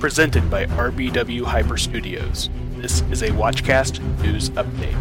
Presented by RBW Hyper Studios. This is a Watchcast News Update.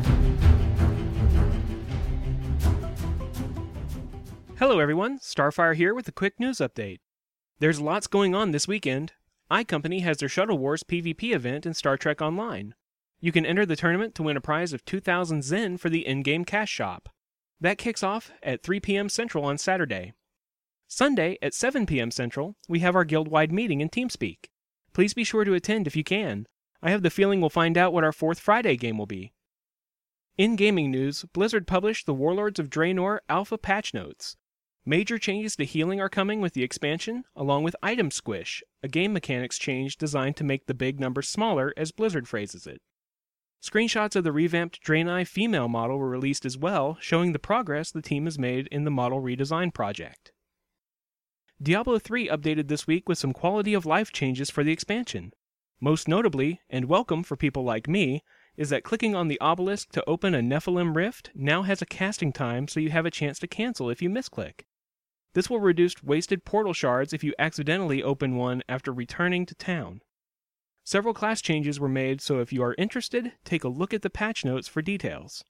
Hello everyone, Starfire here with a quick news update. There's lots going on this weekend. iCompany has their Shuttle Wars PvP event in Star Trek Online. You can enter the tournament to win a prize of 2,000 Zen for the in-game cash shop. That kicks off at 3 p.m. Central on Saturday. Sunday at 7 p.m. Central, we have our guild-wide meeting in TeamSpeak. Please be sure to attend if you can. I have the feeling we'll find out what our 4th Friday game will be. In gaming news, Blizzard published the Warlords of Draenor Alpha patch notes. Major changes to healing are coming with the expansion, along with Item Squish, a game mechanics change designed to make the big numbers smaller, as Blizzard phrases it. Screenshots of the revamped Draenei female model were released as well, showing the progress the team has made in the model redesign project. Diablo 3 updated this week with some quality of life changes for the expansion. Most notably, and welcome for people like me, is that clicking on the obelisk to open a Nephilim rift now has a casting time so you have a chance to cancel if you misclick. This will reduce wasted portal shards if you accidentally open one after returning to town. Several class changes were made, so if you are interested, take a look at the patch notes for details.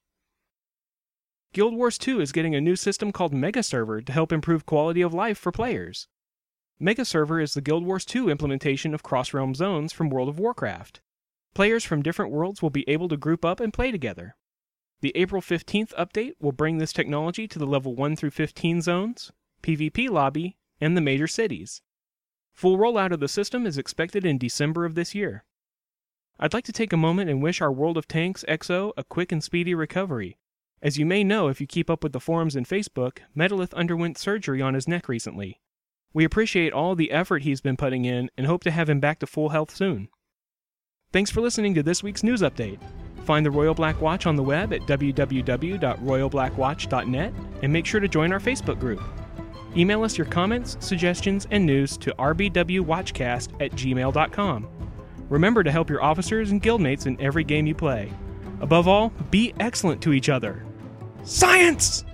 Guild Wars 2 is getting a new system called Mega Server to help improve quality of life for players. Mega Server is the Guild Wars 2 implementation of Cross-Realm Zones from World of Warcraft. Players from different worlds will be able to group up and play together. The April 15th update will bring this technology to the level 1 through 15 zones, PvP lobby, and the major cities. Full rollout of the system is expected in December of this year. I'd like to take a moment and wish our World of Tanks XO a quick and speedy recovery. As you may know if you keep up with the forums and Facebook, Metalith underwent surgery on his neck recently. We appreciate all the effort he's been putting in and hope to have him back to full health soon. Thanks for listening to this week's news update. Find the Royal Black Watch on the web at www.royalblackwatch.net and make sure to join our Facebook group. Email us your comments, suggestions, and news to rbwwatchcast@gmail.com. Remember to help your officers and guildmates in every game you play. Above all, be excellent to each other. Science!